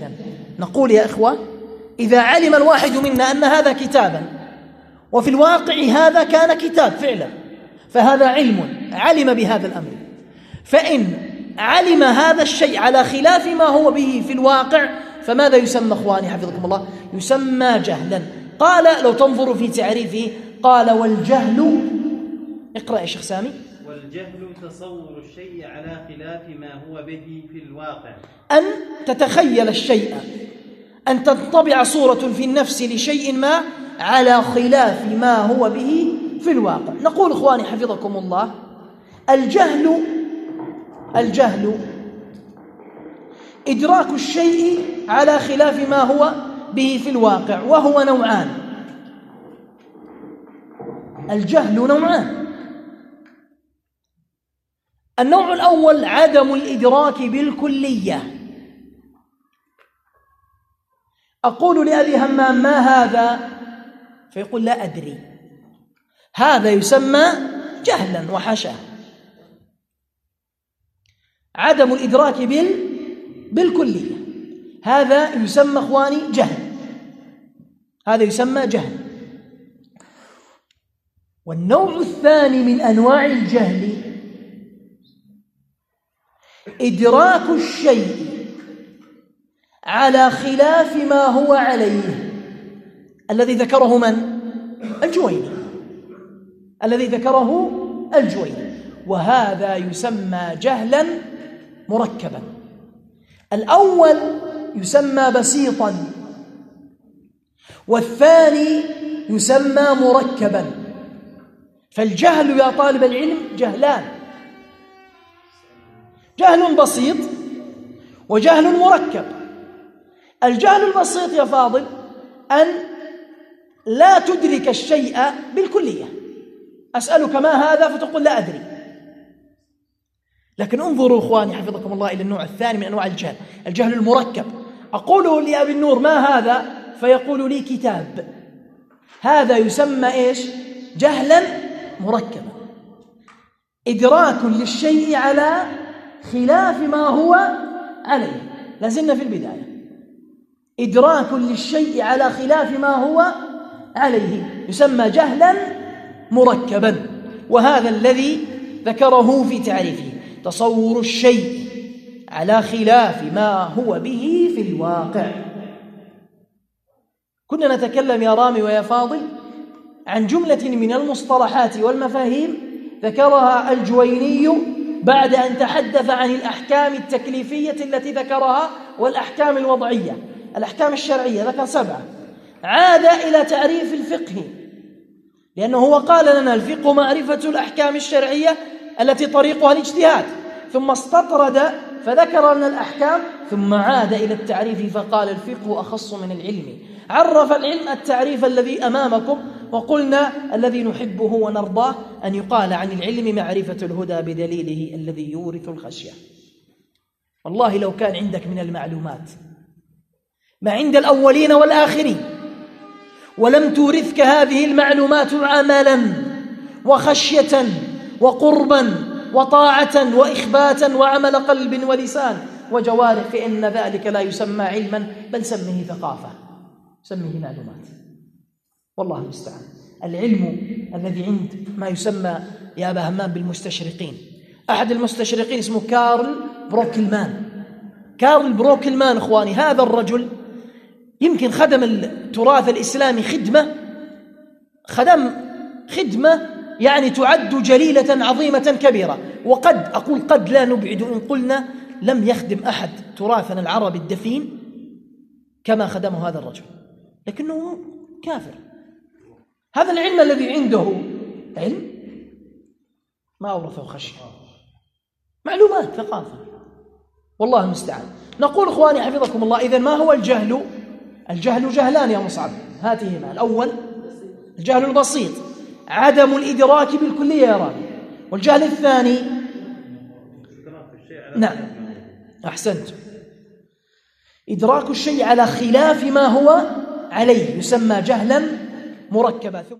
جهلا. نقول يا إخوة إذا علم الواحد منا أن هذا كتابا وفي الواقع هذا كان كتاب فعلا فهذا علم بهذا الأمر، فإن علم هذا الشيء على خلاف ما هو به في الواقع فماذا يسمى أخواني حفظكم الله؟ يسمى جهلا. قال لو تنظروا في تعريفه قال والجهل، اقرأ يا شيخ سامي. والجهل تصور الشيء على خلاف ما هو به في الواقع، أن تتخيل الشيء، أن تنطبع صورة في النفس لشيء ما على خلاف ما هو به في الواقع. نقول إخواني حفظكم الله الجهل إدراك الشيء على خلاف ما هو به في الواقع، وهو نوعان. الجهل نوعان. النوع الأول عدم الإدراك بالكلية. أقول لأبي همام ما هذا؟ فيقول لا أدري. هذا يسمى جهلا وحاشاه. عدم الإدراك بالكلية هذا يسمى أخواني جهل، هذا يسمى جهل. والنوع الثاني من أنواع الجهل إدراك الشيء على خلاف ما هو عليه، الذي ذكره من؟ الجويني، الذي ذكره الجويني. وهذا يسمى جهلا مركبا. الأول يسمى بسيطا والثاني يسمى مركبا. فالجهل يا طالب العلم جهلان، جهل بسيط وجهل مركب. الجهل البسيط يا فاضل أن لا تدرك الشيء بالكلية، أسألك ما هذا فتقول لا أدري. لكن انظروا إخواني حفظكم الله إلى النوع الثاني من أنواع الجهل، الجهل المركب. أقول لأبي النور ما هذا؟ فيقول لي كتاب. هذا يسمى إيش؟ جهلا مركبا، إدراك للشيء على خلاف ما هو عليه. لازلنا في البداية، إدراك للشيء على خلاف ما هو عليه يسمى جهلا مركبا. وهذا الذي ذكره في تعريفه، تصور الشيء على خلاف ما هو به في الواقع. كنا نتكلم يا رامي ويا فاضل عن جملة من المصطلحات والمفاهيم ذكرها الجويني بعد أن تحدث عن الأحكام التكليفية التي ذكرها والأحكام الوضعية. الأحكام الشرعية ذكر 7، عاد إلى تعريف الفقه، لأنه هو قال لنا الفقه معرفة الأحكام الشرعية التي طريقها الاجتهاد، ثم استطرد فذكر لنا الأحكام، ثم عاد إلى التعريف فقال الفقه أخص من العلم. عرف العلم التعريف الذي أمامكم، وقلنا الذي نحبه ونرضاه أن يقال عن العلم معرفة الهدى بدليله الذي يورث الخشية. والله لو كان عندك من المعلومات ما عند الأولين والآخرين ولم تورثك هذه المعلومات عملا وخشية وقربا وطاعة وإخباتا وعمل قلب ولسان وجوارح، فإن ذلك لا يسمى علما بل سمه ثقافة، سمه معلومات. والله المستعان. العلم الذي عند ما يسمى يا أبا همام بالمستشرقين، أحد المستشرقين اسمه كارل بروكلمان. كارل بروكلمان إخواني، هذا الرجل يمكن خدم التراث الإسلامي خدمة يعني تعد جليلة عظيمة كبيرة. وقد أقول قد لا نبعد إن قلنا لم يخدم أحد تراثنا العربي الدفين كما خدمه هذا الرجل، لكنه كافر. هذا العلم الذي عنده علم ما أورثه خشية، معلومات ثقافة. والله المستعان. نقول إخواني حفظكم الله إذن ما هو الجهل؟ الجهل جهلان يا مصعب، هاتهما. الأول الجهل البسيط عدم الإدراك بالكلية يا رامي، والجهل الثاني نعم أحسنت، إدراك الشيء على خلاف ما هو عليه يسمى جهلا مركبا.